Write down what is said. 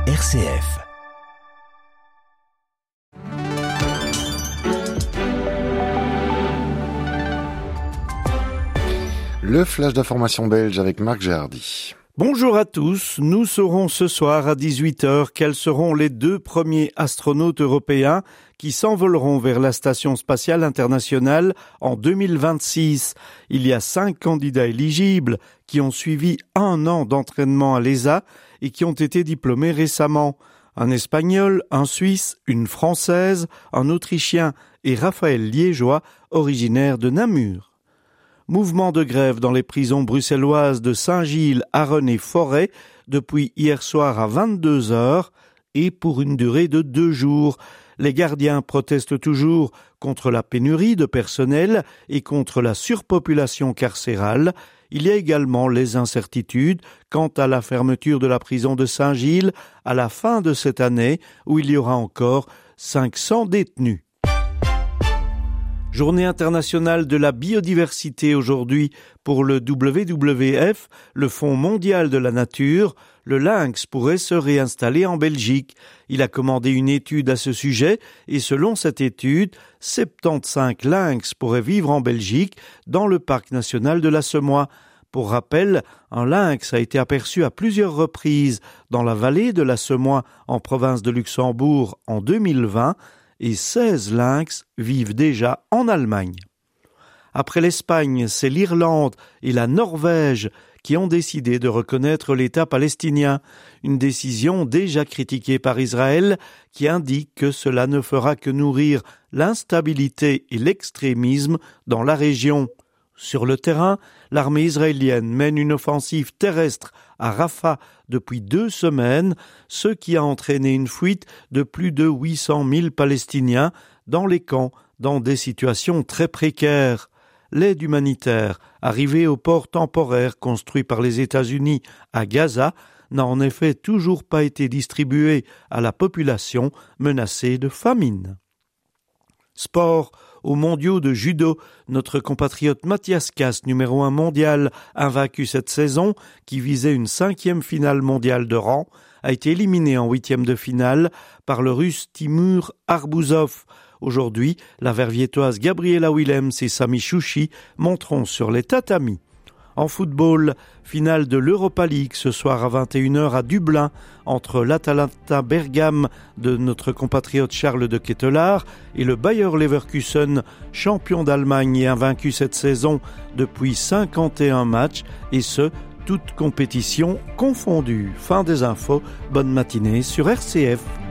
RCF. Le flash d'information belge avec Marc Gérardy. Bonjour à tous, nous saurons ce soir à 18h quels seront les 2 premiers astronautes européens qui s'envoleront vers la Station spatiale internationale en 2026. Il y a 5 candidats éligibles qui ont suivi 1 an d'entraînement à l'ESA et qui ont été diplômés récemment. Un Espagnol, un Suisse, une Française, un Autrichien et Raphaël Liégeois, originaire de Namur. Mouvement de grève dans les prisons bruxelloises de Saint-Gilles, Arronne et Forêt depuis hier soir à 22h et pour une durée de 2 jours. Les gardiens protestent toujours contre la pénurie de personnel et contre la surpopulation carcérale. Il y a également les incertitudes quant à la fermeture de la prison de Saint-Gilles à la fin de cette année où il y aura encore 500 détenus. Journée internationale de la biodiversité aujourd'hui pour le WWF, le Fonds mondial de la nature. Le lynx pourrait se réinstaller en Belgique. Il a commandé une étude à ce sujet et selon cette étude, 75 lynx pourraient vivre en Belgique dans le parc national de la Semois. Pour rappel, un lynx a été aperçu à plusieurs reprises dans la vallée de la Semois en province de Luxembourg en 2020 et 16 lynx vivent déjà en Allemagne. Après l'Espagne, c'est l'Irlande et la Norvège qui ont décidé de reconnaître l'État palestinien, une décision déjà critiquée par Israël qui indique que cela ne fera que nourrir l'instabilité et l'extrémisme dans la région. Sur le terrain, l'armée israélienne mène une offensive terrestre à Rafah depuis 2 semaines, ce qui a entraîné une fuite de plus de 800 000 Palestiniens dans les camps, dans des situations très précaires. L'aide humanitaire, arrivée au port temporaire construit par les États-Unis à Gaza, n'a en effet toujours pas été distribuée à la population menacée de famine. Sport. Aux mondiaux de judo, notre compatriote Mathias Kass, numéro 1 mondial, invaincu cette saison, qui visait une 5e finale mondiale de rang, a été éliminé en 8e de finale par le Russe Timur Arbouzov. Aujourd'hui, la Verviétoise Gabriela Willems et Sami Chouchi monteront sur les tatamis. En football, finale de l'Europa League ce soir à 21h à Dublin entre l'Atalanta Bergame de notre compatriote Charles de Ketelaar et le Bayer Leverkusen, champion d'Allemagne et invaincu cette saison depuis 51 matchs et ce, toutes compétitions confondues. Fin des infos, bonne matinée sur RCF.